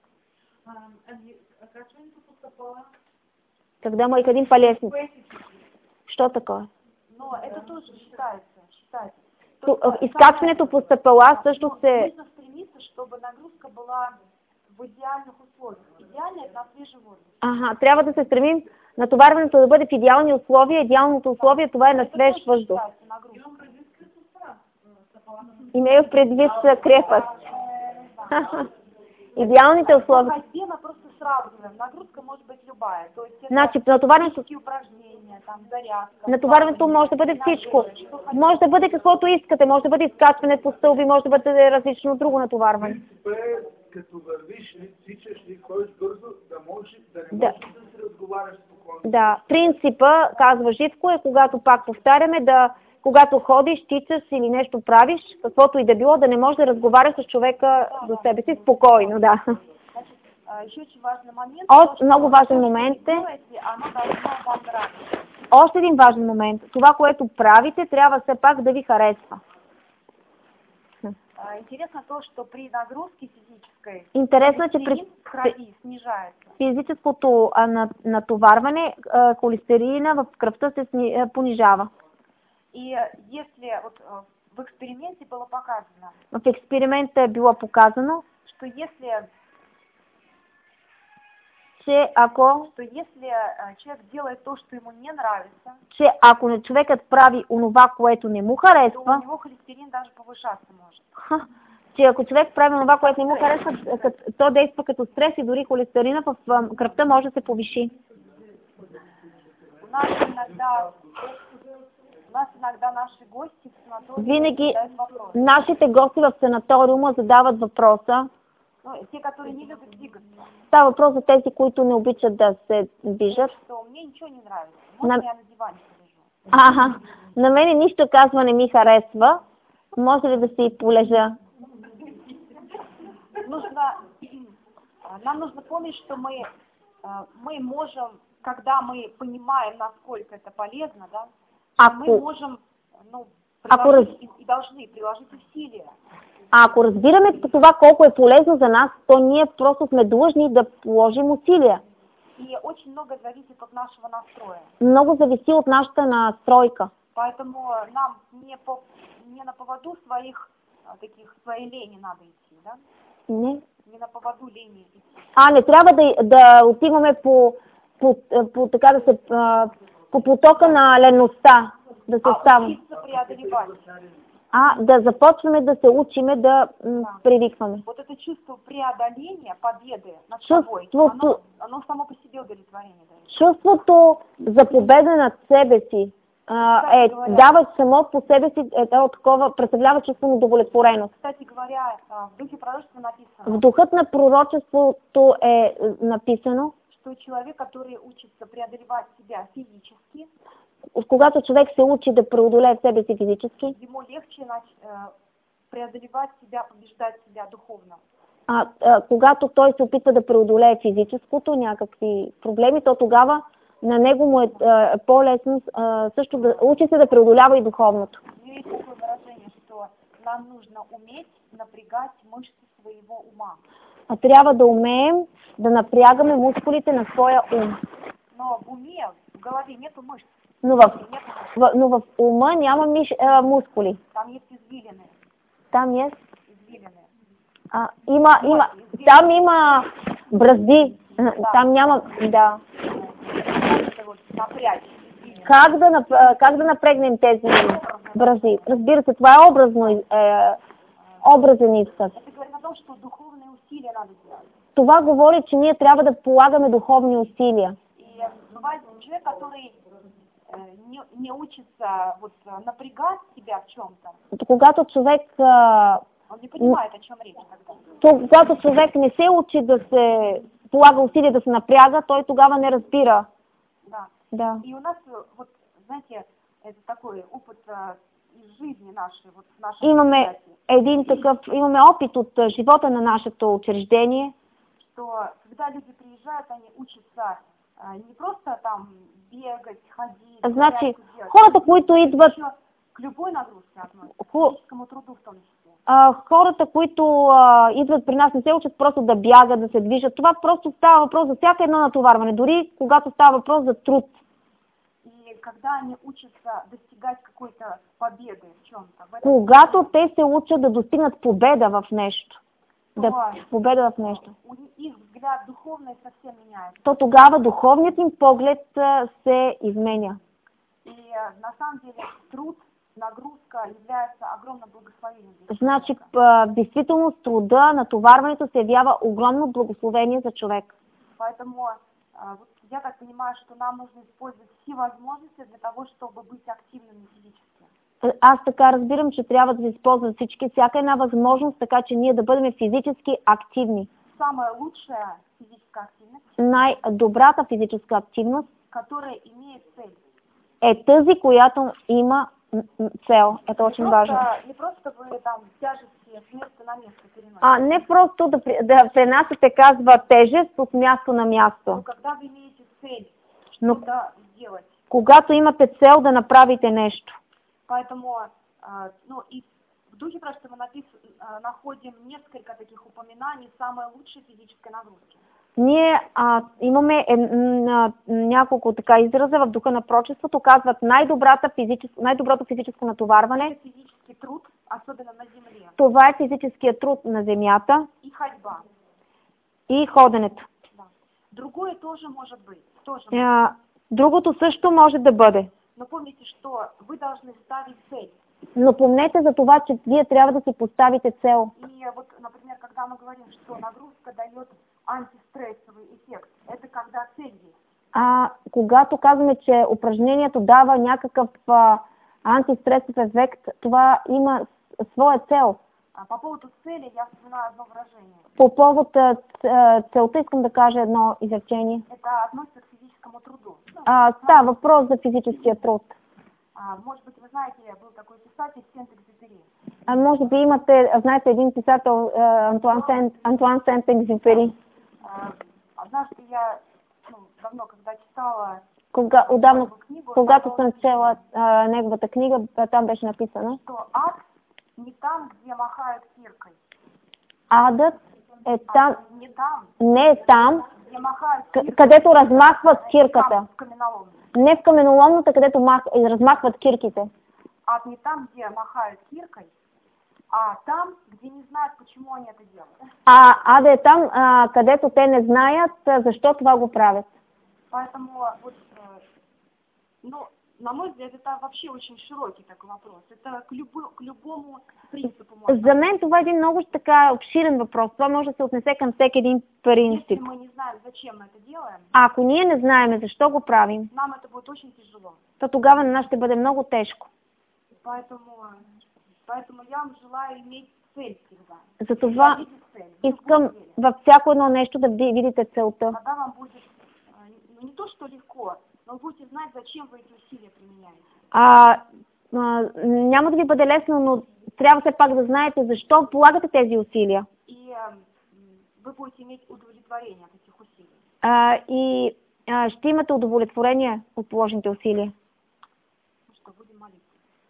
Когда мы ходим по лестнице. Что такое? Но это тоже считается, считается. Изкачването по стъпала също се... Нужно стремиться, чтобы нагрузка была в идеальных условиях. Идеально это на свежем воздухе. Ага, трябва да се стремим натоварването да бъде в идеални условия. Идеалното условие това е на свеж въздух. Имею в предвид крепост. Идеалните условия. Просто сравниваем. Нагрузка може быть любая. То есть значи, натоварването... натоварването може да бъде всичко. Може да бъде каквото искате. Може да бъде изкачване по стълби, може да бъде различно друго натоварване. Като вървиш ли, тичаш ли, ходиш бързо, да можеш да не да. можеш да се разговаряш спокойно. Да, принципа, казва Живко, е когато пак повтаряме, да когато ходиш, тичаш или нещо правиш, каквото и да било, да не можеш да разговаряш с човека да, до себе си спокойно, да. Значи, еще очень важный момент. Още много важен момент е. Още един важен момент. Това, което правите, трябва все пак да ви харесва. Интересно то, что при нагрузке физической интересно, че при крови снижается. Физическото натоварване, холестерина в кръвта се понижава. И если вот в эксперименте было показано, в експеримента е било показано, что если че ако что если човек делает то, что ему не нравится, че ако човекът прави онова, което не му харесва, то у него холестерин даже повышаться может. Ха, че ако човек прави онова, което не му харесва, то действа като стрес и дори холестерина в кръвта може да се повиши. У нас иногда У нас иногда наши гости в санаториуме Винаги задают вопрос. Нашите гости в санаториума задават въпроса. Ну, те, которые не любят двигаться. Става въпрос за тези, които не обичат да се движат. Что мне ничего не нравится. Можно На... я на диване полежу? Ага, на мене нищо казва не ми харесва. Може ли да си полежа? Нужно, нам нужно помнить, что мы, мы можем, когда мы понимаем, насколько это полезно, да, Ако, мы можем, ну, ако раз... и, и должны приложить усилия. А ако разбираме това колко е полезно за нас, то ние просто сме длъжни да положим усилия. И очень много зависит от нашего настроя. Много зависи от нашата настройка. Поэтому нам не, по, не на поводу своих таких, своей лени надо идти, да? Не. Не на поводу лени идти. А, не трябва да, да отиваме по, по, по, така да се, по потока на леността. Да се а учиться преодолевать. А, да започваме да се учиме да м, да. привикваме. Вот это чувство преодоления, победы над собой, Чувството... оно, оно само по себе удовлетворение дает. Чувството за победа над себе си а, е, дава само по себе си е, такова, представлява чувство на удовлетвореност. Кстати говоря, в духе пророчества написано. В духът на пророчеството е написано, что человек, который учится преодолевать себя физически, когато човек се учи да преодолее себе си физически, ему легче преодолевать себя, побеждать себя духовно. А, а когато той се опитва да преодолее физическото, някакви проблеми, то тогава на него му е а, по-лесно а, също да учи се да преодолява и духовното. Есть такое выражение, что нам нужно уметь напрягать мышцы своего ума. А трябва да умеем да напрягаме мускулите на своя ум. Но в уме, в голове нету мышц. Но в, в, но в ума няма миш, а, мускули. Там есть извилины. Там есть? Извилины. А, има, вот, има, извилины. там има бръзди. Да. Там няма, да. Вот, напрячь, как, да, как да напрегнем тези бръзди? Разбира се, това е образно е, образен изказ. Это говорит о том, что духовные усилия надо делать. Това говори, че ние трябва да полагаме духовни усилия. И бывает человек, который не, не учится вот напрягать себя в чем-то. Когато човек а, Он не понимает, о чем речь тогда. то, когато човек не се учи да се полага усилия да се напряга, той тогава не разбира. Да. Да. И у нас, вот, знаете, это такой опыт а, из жизни нашей, вот в нашем Имаме предприятии, един такъв, имаме опит от а, живота на нашето учреждение, что когда люди приезжают, они учатся а, не просто там бегать, ходить, Значи, зарядку делать, хората, които идват, еще к любой нагрузке относятся, к хо, физическому труду в том числе. а, хората, които а, идват при нас, не се учат просто да бягат, да се движат. Това просто става въпрос за всяко едно натоварване, дори когато става въпрос за труд. И когда они учатся достигать какой-то победы в чем-то, в этом, Когато те се учат да достигнат победа в нещо, да, победа в нещо, у их взгляд духовный совсем меняется. то тогава духовният им поглед а, се изменя. И э, на самом деле труд, нагрузка является огромным благословением. для Значи, человека. в действителност труда, натоварването се явява огромно благословение за човек. Поэтому э, вот я так понимаю, что нам нужно использовать все возможности для того, чтобы быть активными физически. Аз така разбирам, че трябва да се използват всички, всяка една възможност, така че ние да бъдем физически активни. Самая лучшая физическая активность, Най-добрата физическа активност которая имеет цель. е тази, която има м, м, цел. Ето очень не важно. просто, не просто вы там тяжести с места на место переносите. А не просто да, при- да пренасяте, казва, тежест от място на Но място. когда вы имеете цель Но что-то сделать, когато имате цел да направите нещо. поэтому, а, ну и в духе просто мы напис, а, находим несколько таких упоминаний самой лучшей физической нагрузки. Ние а, имаме е, м, няколко така израза в духа на пророчеството, казват най-добрата физическо, най-доброто физическо натоварване. Это физический труд, особенно на земле, Това е физическият труд на земята и ходьба. и ходенето. Да. Другое тоже может быть. Тоже может. А, другото също може да бъде. Но помните, что вы должны ставить цель. Но помнете за това, че вие трябва да си поставите цел. И вот, например, когда мы говорим, что нагрузка дает антистрессовый эффект, это когда цель есть. А когато казваме, че упражнението дава някакъв а, антистресов ефект, това има с- своя цел. А по поводу цели я вспоминаю одно выражение. По повод а, ц- а, целта искам да кажа едно изречение. Это относится к физическому труду. Ну, А, става въпрос за физическия труд. а, может быть, вы знаете, был такой писатель Сент-Экзюпери. А може би имате, знаете, един писател а, Антуан Сент, Антуан Сент-Екзюпери. А, Однажды я, ну, давно, когда читала Кога, отдавна, его книгу, когато там съм было чела а, неговата книга, а, там беше написано. что ад не там, где махают киркой, Адът е там, а не там, не е там, где махают к- киркой, където размахват кирката. там, в каменоломне. Не в каменоломната, където мах, размахват кирките. Ад не там, где махают киркой, а там, где не знают, почему они это делают. А ада е там, а, където те не знаят а, защо това го правят. Поэтому вот, э, ну, на мой взгляд, это вообще очень широкий такой вопрос. Это к, любо- к любому принципу можно. За мен това е един много така обширен въпрос. Това може да се отнесе към всеки един Если принцип. мы не знаем, зачем мы это делаем, А ако ние не знаеме защо го правим, нам это будет очень тяжело. то тогава на нас ще бъде много тежко. Поэтому, поэтому я вам желаю иметь цель всегда. Затова Видеть цель. искам Любую цель. във всяко едно нещо да ви- видите целта. Тогда вам будет, э, ну, не то что легко, но вы будете знать, зачем вы эти усилия применяете. А, а, няма да ви бъде лесно, но трябва все пак да знаете защо полагате тези усилия. И э, м, вы будете иметь удовлетворение от этих усилий. А, и а, ще имате удовлетворение от положените усилия. Ну что, будем молиться.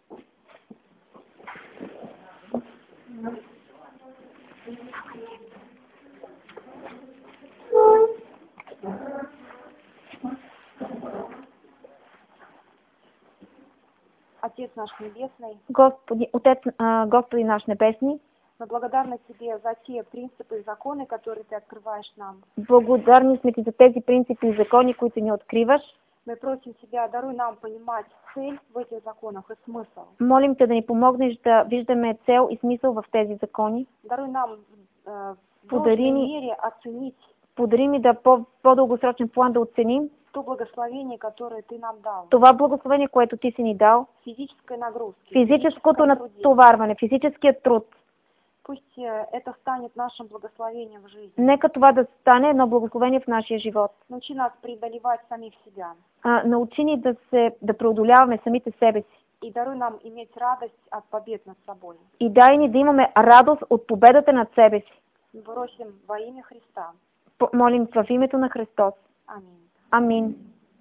Отец наш Небесный, Господи, Отец, а, Господи наш Небесни, мы благодарны Тебе за те принципы и законы, которые Ты открываешь нам. благодарни сме ти за тези принципи и закони, които ни откриваш. Мы просим Тебя, даруй нам понимать цель в этих законах и смысл. Молим Те да ни помогнеш да виждаме цел и смисъл в тези закони. Даруй нам э, в Подари должной ни, мере оценить подари ми да по, по-дългосрочен план да оценим то благословение, которое Ты нам дал. това благословение, което Ти си ни дал, Физической нагрузки, физическото физическом труде. натоварване, физическият труд. Пусть э, это станет нашим благословением в жизни. Нека това да стане едно благословение в нашия живот. Научи нас преодолевать самих себя. А, научи ни да, се, да преодоляваме самите себе си. И даруй нам иметь радост от побед над собой. И дай ни да имаме радост от победата над себе си. Мы просим во имя Христа. Молим в името на Христос. Аминь. Амин.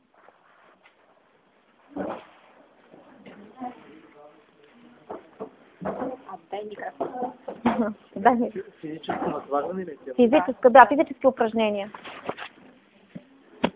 Отдай микрофон. Да, не. Физическо натоварване ли е? Физическо, да, физически упражнения.